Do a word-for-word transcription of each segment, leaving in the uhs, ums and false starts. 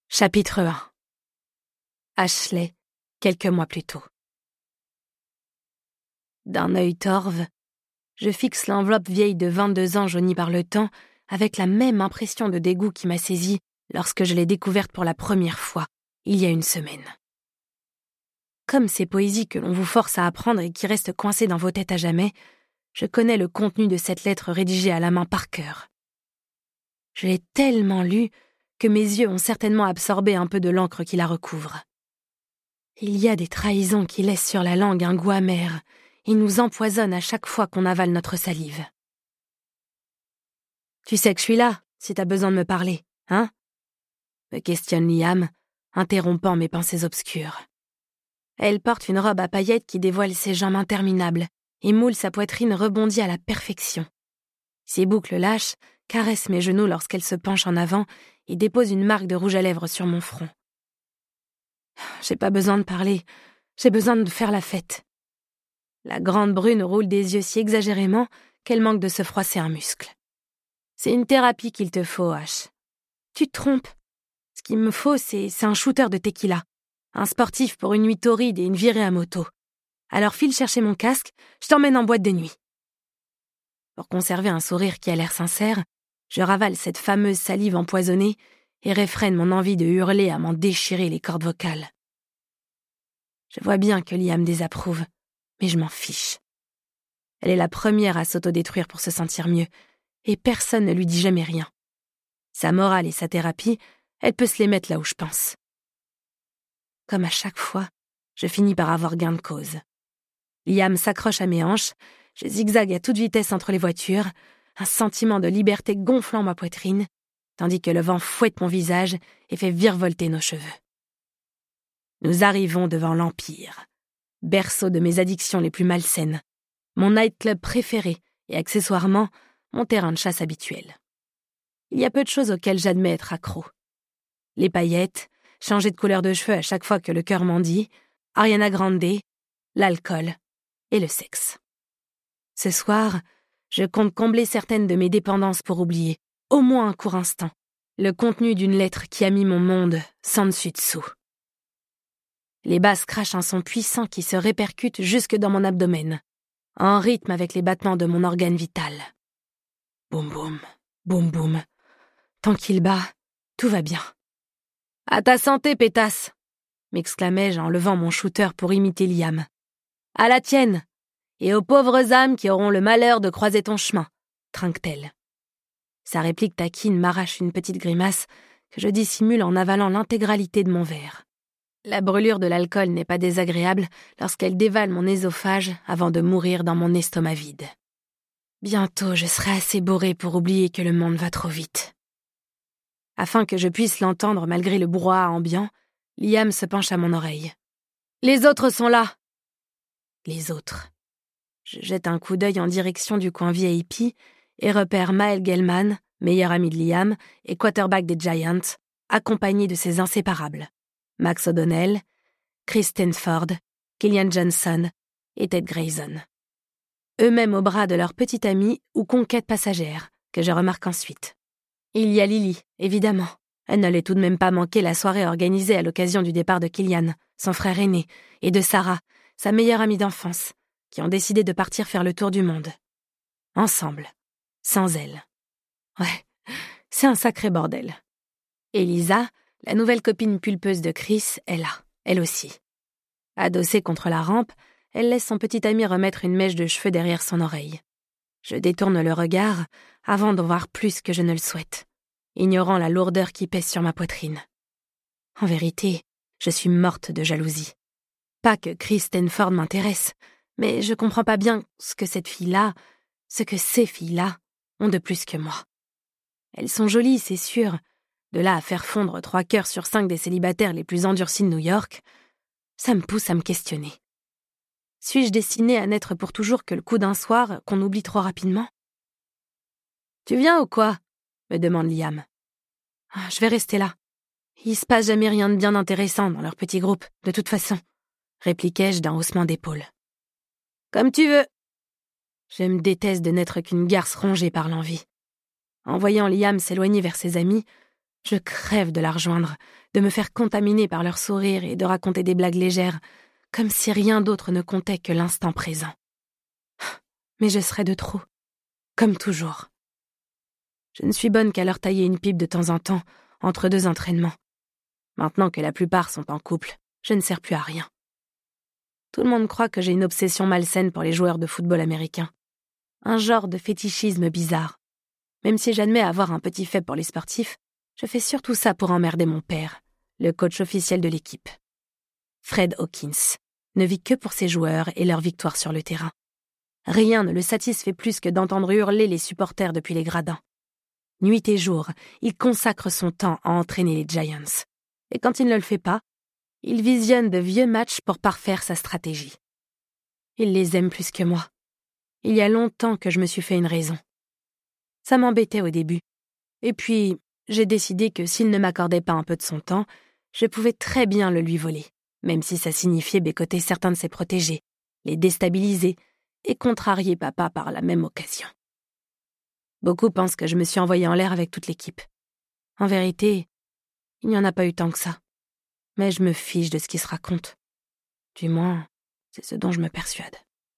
Chapitre un. Ashley, quelques mois plus tôt. D'un œil torve, je fixe l'enveloppe vieille de vingt-deux ans jaunie par le temps avec la même impression de dégoût qui m'a saisie lorsque je l'ai découverte pour la première fois, il y a une semaine. Comme ces poésies que l'on vous force à apprendre et qui restent coincées dans vos têtes à jamais, je connais le contenu de cette lettre rédigée à la main par cœur. Je l'ai tellement lue que mes yeux ont certainement absorbé un peu de l'encre qui la recouvre. Il y a des trahisons qui laissent sur la langue un goût amer et nous empoisonnent à chaque fois qu'on avale notre salive. « Tu sais que je suis là, si t'as besoin de me parler, hein ?» me questionne Liam, interrompant mes pensées obscures. Elle porte une robe à paillettes qui dévoile ses jambes interminables et moule sa poitrine rebondie à la perfection. Ses boucles lâches caressent mes genoux lorsqu'elle se penche en avant et dépose une marque de rouge à lèvres sur mon front. J'ai pas besoin de parler, j'ai besoin de faire la fête. La grande brune roule des yeux si exagérément qu'elle manque de se froisser un muscle. C'est une thérapie qu'il te faut, Ash. Tu te trompes. Ce qu'il me faut, c'est, c'est un shooter de tequila. Un sportif pour une nuit torride et une virée à moto. Alors file chercher mon casque, je t'emmène en boîte de nuit. Pour conserver un sourire qui a l'air sincère, je ravale cette fameuse salive empoisonnée et réfrène mon envie de hurler à m'en déchirer les cordes vocales. Je vois bien que Liam désapprouve, mais je m'en fiche. Elle est la première à s'autodétruire pour se sentir mieux, et personne ne lui dit jamais rien. Sa morale et sa thérapie, elle peut se les mettre là où je pense. Comme à chaque fois, je finis par avoir gain de cause. Liam s'accroche à mes hanches, je zigzague à toute vitesse entre les voitures, un sentiment de liberté gonflant ma poitrine, tandis que le vent fouette mon visage et fait virevolter nos cheveux. Nous arrivons devant l'Empire, berceau de mes addictions les plus malsaines, mon nightclub préféré et accessoirement mon terrain de chasse habituel. Il y a peu de choses auxquelles j'admets être accro. Les paillettes, changer de couleur de cheveux à chaque fois que le cœur m'en dit, Ariana Grande, l'alcool et le sexe. Ce soir, je compte combler certaines de mes dépendances pour oublier, au moins un court instant, le contenu d'une lettre qui a mis mon monde sans dessus-dessous. Les basses crachent un son puissant qui se répercute jusque dans mon abdomen, en rythme avec les battements de mon organe vital. Boum boum, boum boum. Tant qu'il bat, tout va bien. « À ta santé, pétasse !» m'exclamai-je en levant mon shooter pour imiter Liam. « À la tienne, et aux pauvres âmes qui auront le malheur de croiser ton chemin !» trinque-t-elle. Sa réplique taquine m'arrache une petite grimace que je dissimule en avalant l'intégralité de mon verre. La brûlure de l'alcool n'est pas désagréable lorsqu'elle dévale mon œsophage avant de mourir dans mon estomac vide. Bientôt, je serai assez bourré pour oublier que le monde va trop vite. Afin que je puisse l'entendre malgré le brouhaha ambiant, Liam se penche à mon oreille. « Les autres sont là !» Les autres. Je jette un coup d'œil en direction du coin V I P et repère Maël Gellman, meilleur ami de Liam et quarterback des Giants, accompagné de ses inséparables. Max O'Donnell, Chris Stanford, Killian Johnson et Ted Grayson. Eux-mêmes au bras de leur petite amie ou conquête passagère, que je remarque ensuite. Il y a Lily, évidemment. Elle ne l'ait tout de même pas manqué la soirée organisée à l'occasion du départ de Killian, son frère aîné, et de Sarah, sa meilleure amie d'enfance, qui ont décidé de partir faire le tour du monde. Ensemble, sans elle. Ouais, c'est un sacré bordel. Et Lisa, la nouvelle copine pulpeuse de Chris, est là, elle aussi. Adossée contre la rampe, elle laisse son petit ami remettre une mèche de cheveux derrière son oreille. Je détourne le regard avant d'en voir plus que je ne le souhaite, ignorant la lourdeur qui pèse sur ma poitrine. En vérité, je suis morte de jalousie. Pas que Chris Stanford m'intéresse, mais je comprends pas bien ce que cette fille-là, ce que ces filles-là, ont de plus que moi. Elles sont jolies, c'est sûr. De là à faire fondre trois cœurs sur cinq des célibataires les plus endurcis de New York, ça me pousse à me questionner. Suis-je destinée à n'être pour toujours que le coup d'un soir qu'on oublie trop rapidement? « Tu viens ou quoi ?» me demande Liam. Ah, « Je vais rester là. Il se passe jamais rien de bien intéressant dans leur petit groupe, de toute façon, » répliquai-je d'un haussement d'épaule. « Comme tu veux. » Je me déteste de n'être qu'une garce rongée par l'envie. En voyant Liam s'éloigner vers ses amis, Je crève de la rejoindre, de me faire contaminer par leur sourire et de raconter des blagues légères, comme si rien d'autre ne comptait que l'instant présent. Mais je serais de trop, comme toujours. Je ne suis bonne qu'à leur tailler une pipe de temps en temps, entre deux entraînements. Maintenant que la plupart sont en couple, je ne sers plus à rien. Tout le monde croit que j'ai une obsession malsaine pour les joueurs de football américain. Un genre de fétichisme bizarre. Même si j'admets avoir un petit faible pour les sportifs, je fais surtout ça pour emmerder mon père, le coach officiel de l'équipe. Fred Hawkins ne vit que pour ses joueurs et leurs victoires sur le terrain. Rien ne le satisfait plus que d'entendre hurler les supporters depuis les gradins. Nuit et jour, il consacre son temps à entraîner les Giants. Et quand il ne le fait pas, il visionne de vieux matchs pour parfaire sa stratégie. Il les aime plus que moi. Il y a longtemps que je me suis fait une raison. Ça m'embêtait au début. Et puis, j'ai décidé que s'il ne m'accordait pas un peu de son temps, je pouvais très bien le lui voler, même si ça signifiait bécoter certains de ses protégés, les déstabiliser et contrarier papa par la même occasion. Beaucoup pensent que je me suis envoyée en l'air avec toute l'équipe. En vérité, il n'y en a pas eu tant que ça. Mais je me fiche de ce qui se raconte. Du moins, c'est ce dont je me persuade.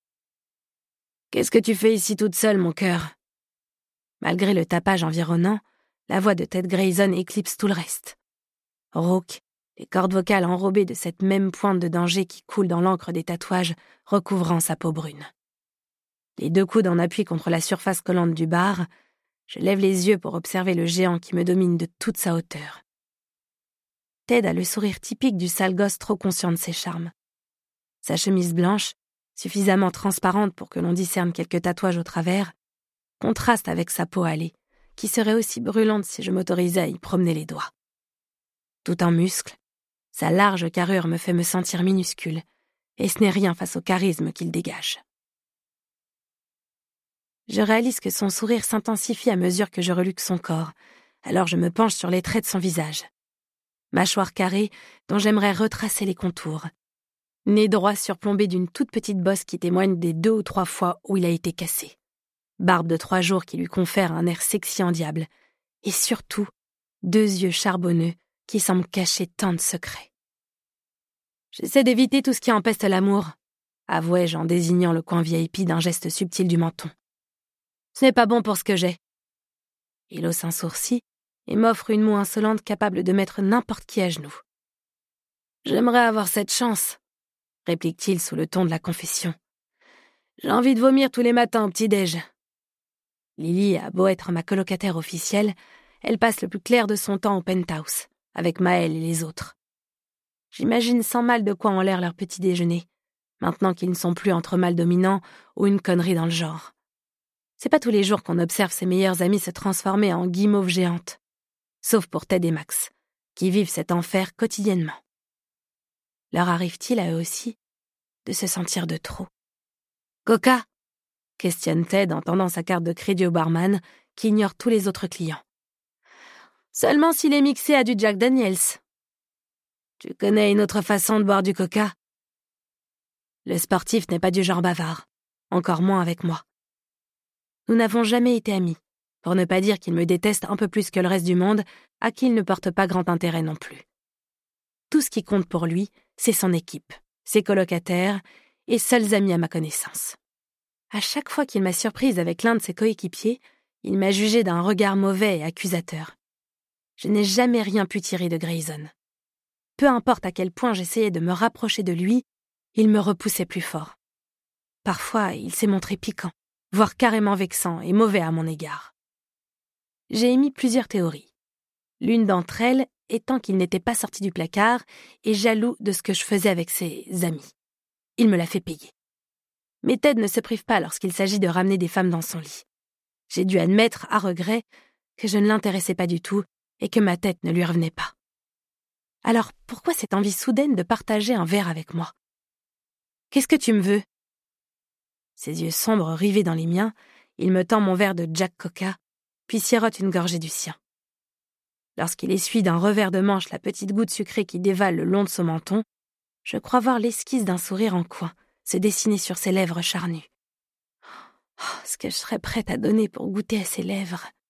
« Qu'est-ce que tu fais ici toute seule, mon cœur ?» Malgré le tapage environnant, la voix de Ted Grayson éclipse tout le reste. Rauque, les cordes vocales enrobées de cette même pointe de danger qui coule dans l'encre des tatouages recouvrant sa peau brune. Les deux coudes en appui contre la surface collante du bar, je lève les yeux pour observer le géant qui me domine de toute sa hauteur. Ted a le sourire typique du sale gosse trop conscient de ses charmes. Sa chemise blanche, suffisamment transparente pour que l'on discerne quelques tatouages au travers, contraste avec sa peau hâlée, qui serait aussi brûlante si je m'autorisais à y promener les doigts. Tout en muscles, sa large carrure me fait me sentir minuscule, et ce n'est rien face au charisme qu'il dégage. Je réalise que son sourire s'intensifie à mesure que je reluque son corps, alors je me penche sur les traits de son visage. Mâchoire carrée dont j'aimerais retracer les contours. Nez droit surplombé d'une toute petite bosse qui témoigne des deux ou trois fois où il a été cassé. Barbe de trois jours qui lui confère un air sexy en diable. Et surtout, deux yeux charbonneux qui semblent cacher tant de secrets. J'essaie d'éviter tout ce qui empeste l'amour, avouai-je en désignant le coin V I P d'un geste subtil du menton. Ce n'est pas bon pour ce que j'ai. Il hausse un sourcil et m'offre une moue insolente capable de mettre n'importe qui à genoux. J'aimerais avoir cette chance, réplique-t-il sous le ton de la confession. J'ai envie de vomir tous les matins au petit-déj. Lily a beau être ma colocataire officielle, elle passe le plus clair de son temps au penthouse, avec Maël et les autres. J'imagine sans mal de quoi ont l'air leur petit déjeuner, maintenant qu'ils ne sont plus entre mâles dominants ou une connerie dans le genre. C'est pas tous les jours qu'on observe ses meilleurs amis se transformer en guimauves géantes. Sauf pour Ted et Max, qui vivent cet enfer quotidiennement. Leur arrive-t-il à eux aussi de se sentir de trop? Coca? Questionne Ted en tendant sa carte de crédit au barman, qui ignore tous les autres clients. Seulement s'il est mixé à du Jack Daniels. Tu connais une autre façon de boire du coca? Le sportif n'est pas du genre bavard, encore moins avec moi. Nous n'avons jamais été amis, pour ne pas dire qu'il me déteste un peu plus que le reste du monde, à qui il ne porte pas grand intérêt non plus. Tout ce qui compte pour lui, c'est son équipe, ses colocataires et seuls amis à ma connaissance. À chaque fois qu'il m'a surprise avec l'un de ses coéquipiers, il m'a jugé d'un regard mauvais et accusateur. Je n'ai jamais rien pu tirer de Grayson. Peu importe à quel point j'essayais de me rapprocher de lui, il me repoussait plus fort. Parfois, il s'est montré piquant, voire carrément vexant et mauvais à mon égard. J'ai émis plusieurs théories. L'une d'entre elles étant qu'il n'était pas sorti du placard et jaloux de ce que je faisais avec ses amis. Il me l'a fait payer. Mais Ted ne se prive pas lorsqu'il s'agit de ramener des femmes dans son lit. J'ai dû admettre, à regret, que je ne l'intéressais pas du tout et que ma tête ne lui revenait pas. Alors pourquoi cette envie soudaine de partager un verre avec moi? Qu'est-ce que tu me veux? Ses yeux sombres rivés dans les miens, il me tend mon verre de Jack Coca, puis sirote une gorgée du sien. Lorsqu'il essuie d'un revers de manche la petite goutte sucrée qui dévale le long de son menton, je crois voir l'esquisse d'un sourire en coin se dessiner sur ses lèvres charnues. Oh, ce que je serais prête à donner pour goûter à ses lèvres.